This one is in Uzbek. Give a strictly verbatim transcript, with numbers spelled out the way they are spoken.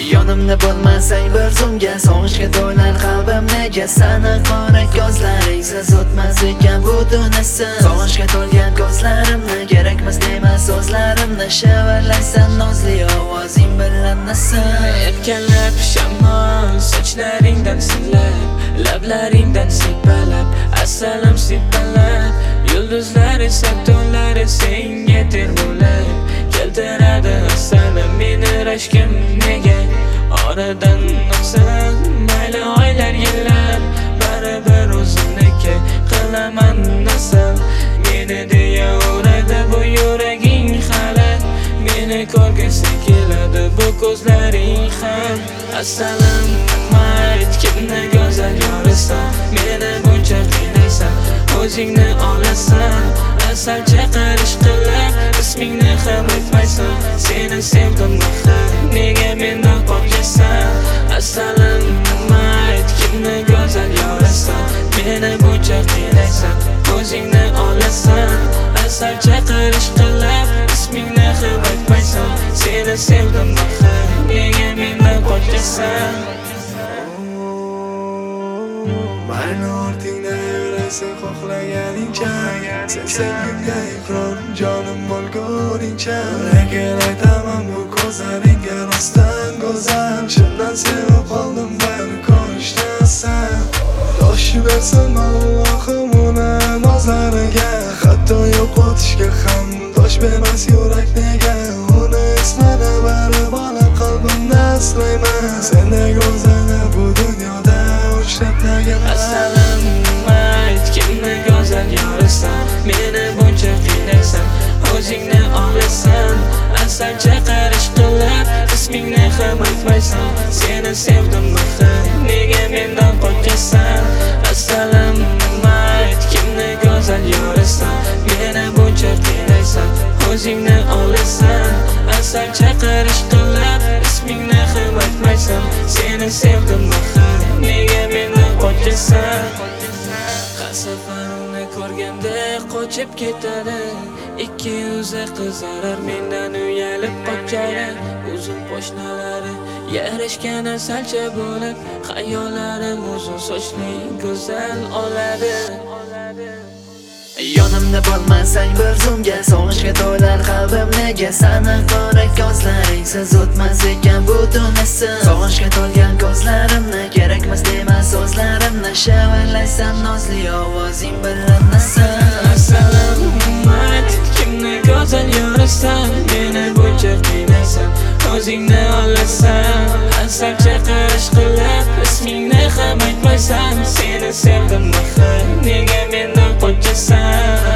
Yonimda bo'lmasang bir zumga, sog'inchga to'lar qalbim nega? Sana qora ko'zlaringsiz o'tmas ekan bu dunyosi. Sog'inchga to'lgan ko'zlarimni, kerakmas dema so'zlarimni, shivirlaysan nozli ovozing bilan nasib. Erkalab shamol sochlaringdan silab, lablaringdan sipalab, asalim sipalab, yulduzlar esa to'lari senga termulab keltiradi asalim meni rashkim nega? Oradan o'tsin mayli oylar yillar, baribir o'zimniki qilaman nasl. Meni deya uradi bu yuraging hali, meni ko'rgisi keladi bu ko'zlaring ham. Asalim mayt kimni go'zal yorasan, meni buncha qiynaysan, o'zingni olasan. Asal chaqirish qilib ismingni ham aytmaysan, seni sevdim axir nega mendan qochasan? Asalim mayt kimni go'zal yorasan, meni buncha qiynaysan, o'zingni olasan. Asal chaqirish qilib ismingni ham aytmaysan, seni sevdim axir nega mendan qochasan? Mayli ortingda yurasing xohlaganingcha, sen sevgimga iqror jonim bo'lguningcha. Lekin aytaman bu ko'zlaringga rostdan go'zal, chindan sevib qoldim bani ko'rishdasan. Dosh bersin Allohim uni nazariga, hatto yo'qotishga ham dosh bermas yurak nega? Uni ismini barib olib qalbimda asrayman, sendek go'zalni bu dunyoda Asalim mayt kimni go'zal yorasan, meni buncha qiynaysan, o'zingni olasan. Asal chaqirish qilib ismingni ham aytmaysan, seni sevdim axir nega mendan qochasan? Asalim mayt kimni go'zal yorasan, meni buncha qiynaysan, o'zingni olasan. Asal chaqirish qilib ismingni ham aytmaysan, seni sevdim axir nega mendan qochasan? Har safar uni ko'rganda qochib ketadi, ikki yuzi qizarar mendan uyalib qochadi. Uzun poshnalari yarashgan asalcha bo'lib, xayollarim uzun sochli go'zal oladi. Yonimda bo'lmasang bir zumga, sog'inchga to'lar qalbim nega? Sana qora ko'zlaringsiz o'tmas ekan bu dunyosi. Sog'inchga to'lgan ko'zlarimni, kerakmas dema so'zlarimni, shivirlaysan nozli ovozing bilan nasib. Asalim mayt kimni go'zal yorasan, meni buncha qiynaysan, o'zingni olasan. Asal chaqirish qilib ismingni ham aytmaysan, seni sevdim axir nega mendan qochasan?